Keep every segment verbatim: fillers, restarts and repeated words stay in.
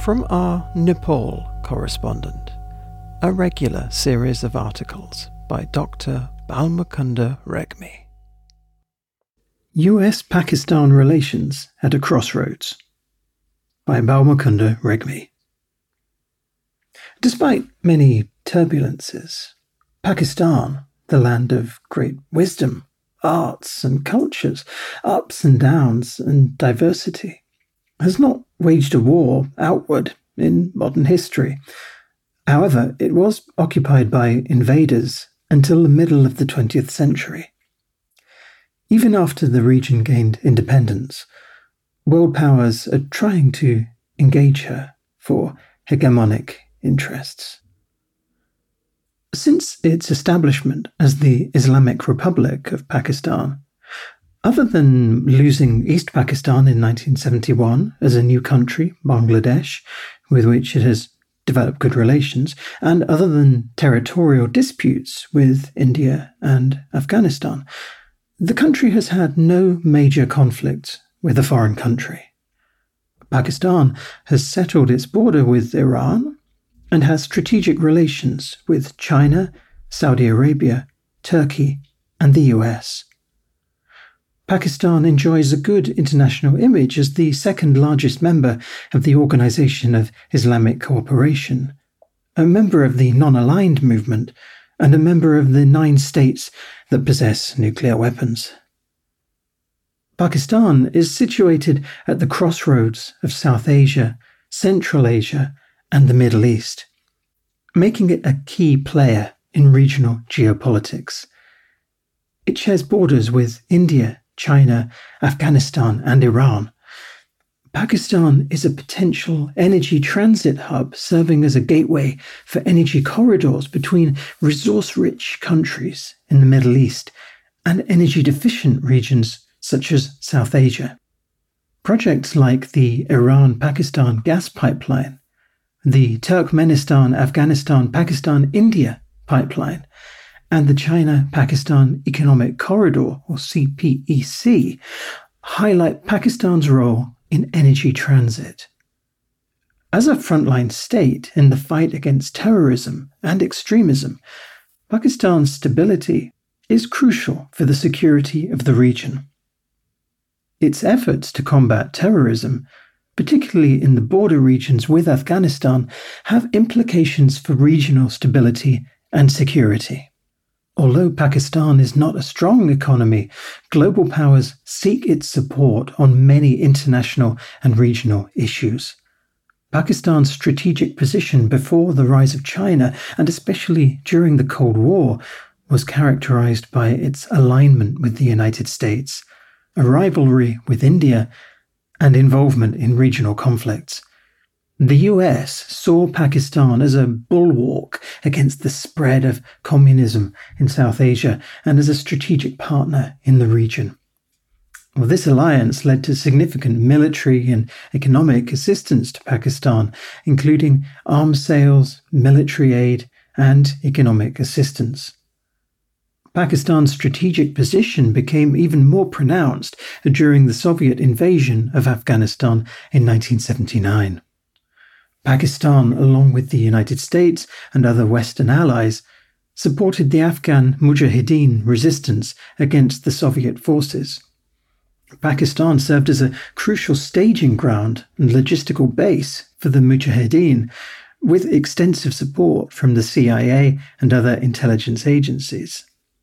From our Nepal correspondent, a regular series of articles by Doctor Balmukunda Regmi. U S Pakistan Relations at a Crossroads by Balmukunda Regmi. Despite many turbulences, Pakistan, the land of great wisdom, arts and cultures, ups and downs and diversity, has not waged a war outward in modern history. However, it was occupied by invaders until the middle of the twentieth century. Even after the region gained independence, world powers are trying to engage her for hegemonic interests. Since its establishment as the Islamic Republic of Pakistan, other than losing East Pakistan in nineteen seventy-one as a new country, Bangladesh, with which it has developed good relations, and other than territorial disputes with India and Afghanistan, the country has had no major conflicts with a foreign country. Pakistan has settled its border with Iran and has strategic relations with China, Saudi Arabia, Turkey, and the U S. Pakistan enjoys a good international image as the second largest member of the Organization of Islamic Cooperation, a member of the non-aligned movement, and a member of the nine states that possess nuclear weapons. Pakistan is situated at the crossroads of South Asia, Central Asia, and the Middle East, making it a key player in regional geopolitics. It shares borders with India, China, Afghanistan, and Iran. Pakistan is a potential energy transit hub serving as a gateway for energy corridors between resource-rich countries in the Middle East and energy-deficient regions such as South Asia. Projects like the Iran-Pakistan gas pipeline, the Turkmenistan-Afghanistan-Pakistan-India pipeline, and the China-Pakistan Economic Corridor, or C P E C, highlight Pakistan's role in energy transit. As a frontline state in the fight against terrorism and extremism, Pakistan's stability is crucial for the security of the region. Its efforts to combat terrorism, particularly in the border regions with Afghanistan, have implications for regional stability and security. Although Pakistan is not a strong economy, global powers seek its support on many international and regional issues. Pakistan's strategic position before the rise of China, and especially during the Cold War, was characterized by its alignment with the United States, a rivalry with India, and involvement in regional conflicts. The U S saw Pakistan as a bulwark against the spread of communism in South Asia and as a strategic partner in the region. Well, this alliance led to significant military and economic assistance to Pakistan, including arms sales, military aid, and economic assistance. Pakistan's strategic position became even more pronounced during the Soviet invasion of Afghanistan in nineteen seventy-nine. Pakistan, along with the United States and other Western allies, supported the Afghan Mujahideen resistance against the Soviet forces. Pakistan served as a crucial staging ground and logistical base for the Mujahideen, with extensive support from the C I A and other intelligence agencies.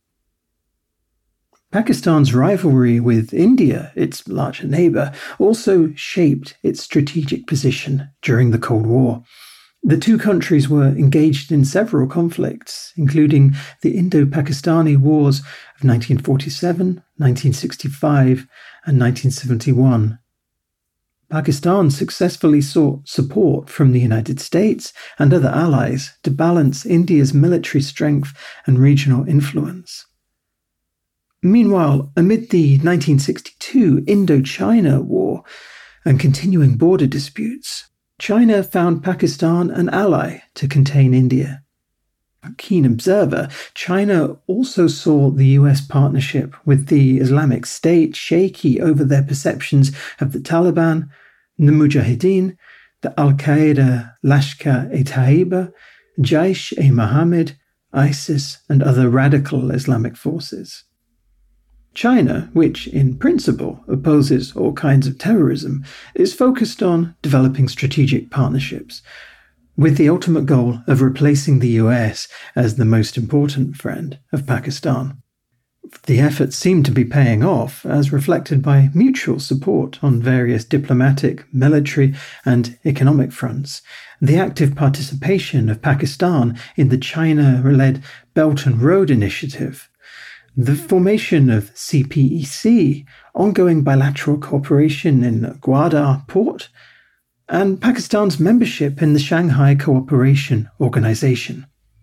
Pakistan's rivalry with India, its larger neighbour, also shaped its strategic position during the Cold War. The two countries were engaged in several conflicts, including the Indo-Pakistani Wars of nineteen forty-seven, nineteen sixty-five, and nineteen seventy-one. Pakistan successfully sought support from the United States and other allies to balance India's military strength and regional influence. Meanwhile, amid the nineteen sixty-two Indochina War and continuing border disputes, China found Pakistan an ally to contain India. A keen observer, China also saw the U S partnership with the Islamic State shaky over their perceptions of the Taliban, the Mujahideen, the Al-Qaeda, Lashkar-e-Taiba, Jaish-e-Mohammed, ISIS, and other radical Islamic forces. China, which in principle opposes all kinds of terrorism, is focused on developing strategic partnerships, with the ultimate goal of replacing the U S as the most important friend of Pakistan. The efforts seem to be paying off, as reflected by mutual support on various diplomatic, military, and economic fronts. The active participation of Pakistan in the China-led Belt and Road Initiative, the formation of C P E C, ongoing bilateral cooperation in Gwadar port, and Pakistan's membership in the Shanghai Cooperation Organization.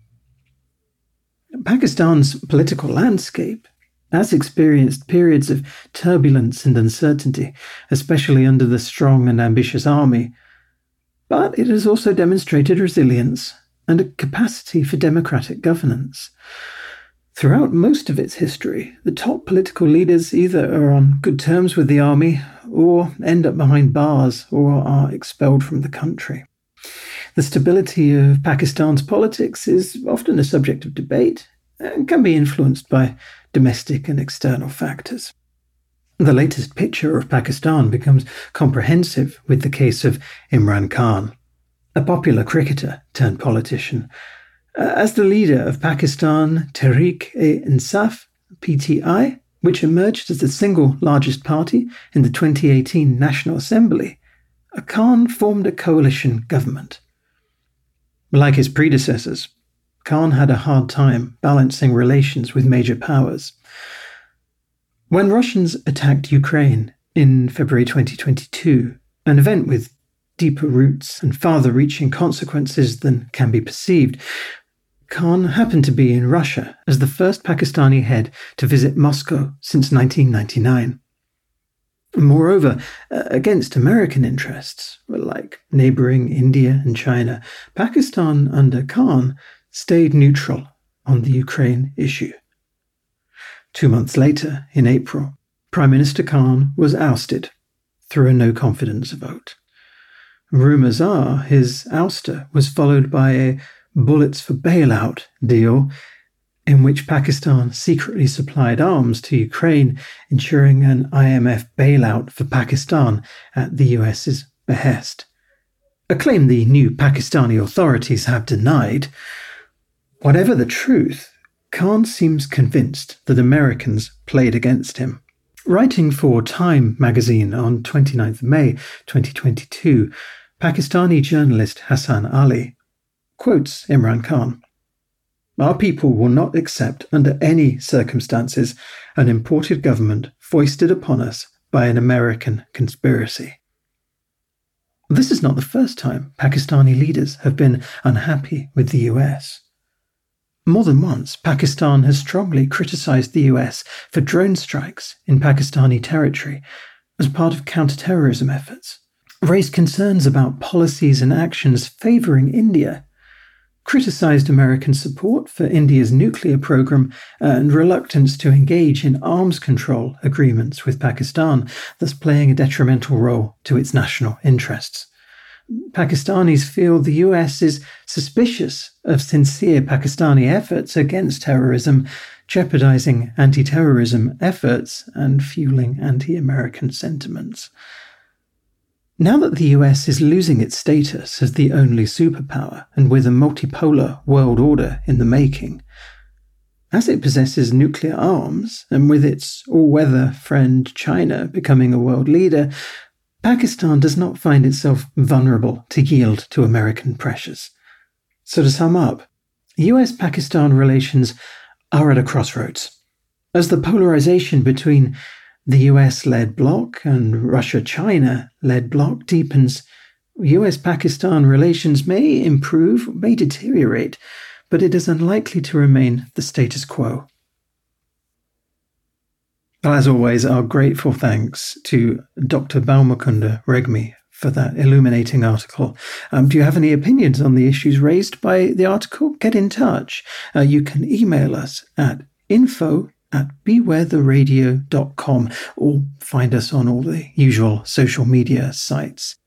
Pakistan's political landscape has experienced periods of turbulence and uncertainty, especially under the strong and ambitious army, but it has also demonstrated resilience and a capacity for democratic governance. Throughout most of its history, the top political leaders either are on good terms with the army or end up behind bars or are expelled from the country. The stability of Pakistan's politics is often a subject of debate and can be influenced by domestic and external factors. The latest picture of Pakistan becomes comprehensive with the case of Imran Khan, a popular cricketer turned politician. As the leader of Pakistan Tehreek-e-Insaf, P T I, which emerged as the single largest party in the twenty eighteen National Assembly, Khan formed a coalition government. Like his predecessors, Khan had a hard time balancing relations with major powers. When Russians attacked Ukraine in February twenty twenty-two, an event with deeper roots and farther-reaching consequences than can be perceived, Khan happened to be in Russia as the first Pakistani head to visit Moscow since nineteen ninety-nine. Moreover, against American interests, like neighbouring India and China, Pakistan under Khan stayed neutral on the Ukraine issue. Two months later, in April, Prime Minister Khan was ousted through a no-confidence vote. Rumours are his ouster was followed by a bullets for bailout deal in which Pakistan secretly supplied arms to Ukraine, ensuring an I M F bailout for Pakistan at the U S's behest. A claim the new Pakistani authorities have denied. Whatever the truth, Khan seems convinced that Americans played against him. Writing for Time magazine on twenty-ninth of May twenty twenty-two, Pakistani journalist Hassan Ali quotes Imran Khan. "Our people will not accept under any circumstances an imported government foisted upon us by an American conspiracy." This is not the first time Pakistani leaders have been unhappy with the U S. More than once, Pakistan has strongly criticised the U S for drone strikes in Pakistani territory as part of counter-terrorism efforts, raised concerns about policies and actions favouring India, criticised American support for India's nuclear program and reluctance to engage in arms control agreements with Pakistan, thus playing a detrimental role to its national interests. Pakistanis feel the U S is suspicious of sincere Pakistani efforts against terrorism, jeopardizing anti-terrorism efforts and fueling anti-American sentiments. Now that the U S is losing its status as the only superpower and with a multipolar world order in the making, as it possesses nuclear arms and with its all-weather friend China becoming a world leader, Pakistan does not find itself vulnerable to yield to American pressures. So to sum up, U S-Pakistan relations are at a crossroads. As the polarization between the U S-led bloc and Russia-China-led bloc deepens, U S-Pakistan relations may improve, may deteriorate, but it is unlikely to remain the status quo. As always, our grateful thanks to Doctor Balmukunda Regmi for that illuminating article. Um, do you have any opinions on the issues raised by the article? Get in touch. Uh, you can email us at info at bewaretheradio dot com or find us on all the usual social media sites.